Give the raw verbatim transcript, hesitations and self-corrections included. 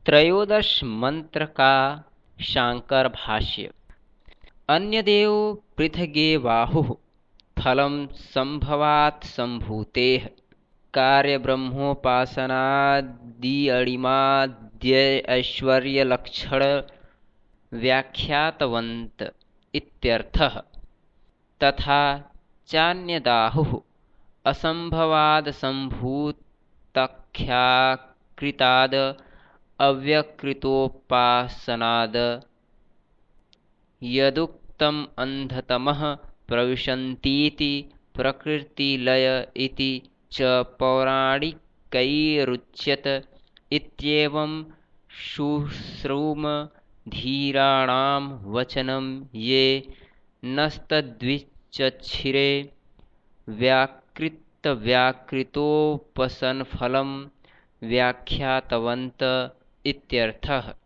त्रयोदश मंत्र का शांकर भाष्य। अन्यदेव पृथगेवाहुः फलं संभवात् संभूतेः कार्यब्रह्मोपासनादिअणिमाद्यैश्वर्यलक्षण व्याख्यातवन्त इत्यर्थः। तथा चान्यदाहुः असंभवाद् संभूताख्याकृताद् अव्यकृतोपासनाद् यदुक्तम् अन्धतमः प्रविशन्तीति प्रकृतिलय इति च पौराणिकैरुच्यत। इत्येवं शुश्रूम धीराणां वचनं ये नस्तद्विचक्षिरे व्याकृतव्याकृतोपसनफलं व्याख्यातवन्त इत्यर्थः।